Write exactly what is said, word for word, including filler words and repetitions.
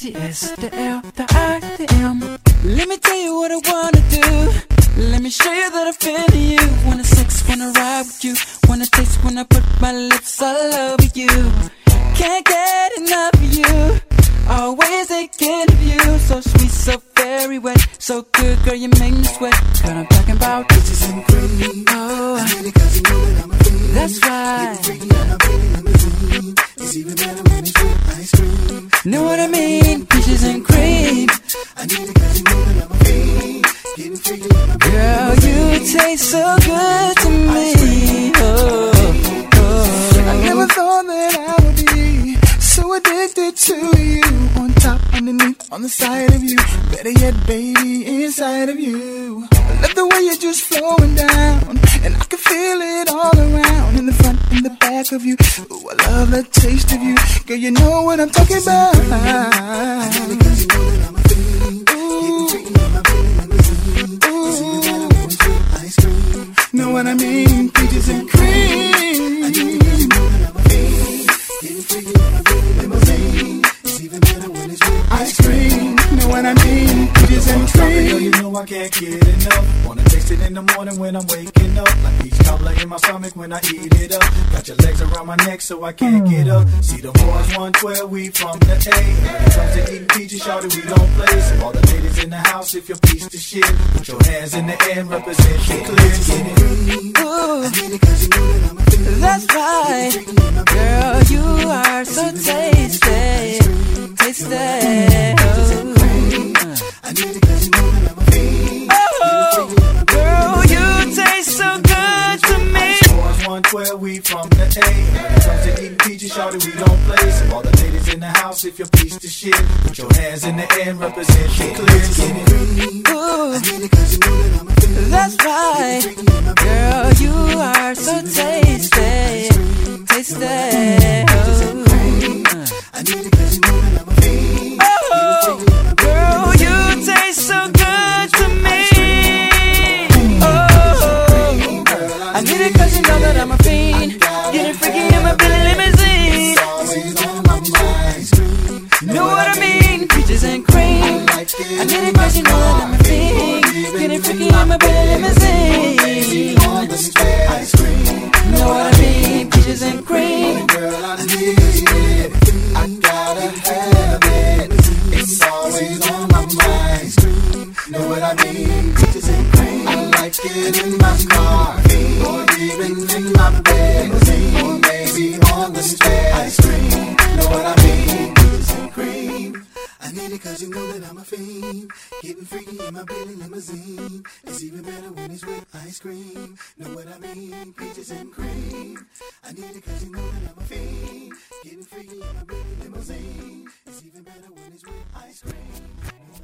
C S, the L, the I, the M. Let me tell you what I wanna do. Let me show you that I feel you. Wanna sex, wanna ride with you. Wanna taste when I put my lips all over you. Can't get enough of you. Always thinking of you. So sweet, so very wet. So good, girl, you make me sweat. Girl, I'm talking about bitches and cream. Oh, I need it cause you know that I'm a fiend. that's right. Getting freaky on a pretty limousine. It's even better when it's with ice cream. Know what I mean? Peaches and cream. I need it cause you know that I'm a fiend. Getting freaky on a pretty Girl, limousine. you taste so good to me. Oh, oh. I never thought that I would be so addicted to you. On top, underneath, on the side of you. Better yet, baby, inside of you. I love the way you're just flowing down, and I can feel it all around. In the front, in the back of you. Ooh, I love the taste of you. Girl, you know what I'm talking about. I know because you know that I'm a fiend. Getting freaky on my pretty limousine. It's even better when it's with ice cream. Know what I mean? Peaches and cream. I know because you know that I'm a fiend. Getting freaky on my pretty limousine. It's even better when it's with ice cream. Know what I mean? Peaches and cream. Girl, you know I can't get enough. Wanna taste it in the morning when I'm waking up. Like peach cobbler in my stomach when I eat it up. Got your legs around my neck so I can't get up. See the boys one twelve, we from the A. When it comes to eating peaches, shawty, we don't play. So all the ladies in the house, if you're piece of shit, put your hands in the air and represent it clear. Get it. Ooh, I need it cause you know that I'm a fiend. that's right. Girl, you are so tasty. Tasty. Oh. I need it cause you know that I'm a fiend. Oh, girl, you taste so good to me. Boys one twelve, we from the A. When it comes to eating peaches, shawty, we don't play. So all the ladies in the house, if you're piece of shit, put your hands in the air and represent it clear. Get it. Ooh, I need it cause you know that I'm a fiend. that's right. Girl, you are so tasty. Tasty. Oh. I need it cause you know that I'm a fiend. Oh, girl, you taste so good to me. Oh, I need it cause you know that I'm a fiend. Getting freaky in my Billy limousine. Always on my mind. Know what I mean? Peaches and cream. I need it cause you know that I'm a fiend. Getting freaky in my Billy limousine. On the spare ice cream. Know what I mean? Peaches and cream. Girl, I need it. I gotta have it. It's always on my mind. Know what I mean? Peaches and cream. I like it in my car, or even in my bed, or maybe on the spare ice cream. Know what I mean? Peaches and cream. I need it cause you know that I'm a fiend. Getting freaky in my Billy limousine. It's even better when it's with ice cream. Know what I mean? Peaches and cream. I need it cause you know that I'm a fiend. Getting freaky in my Billy limousine. It's even better when it's with ice cream.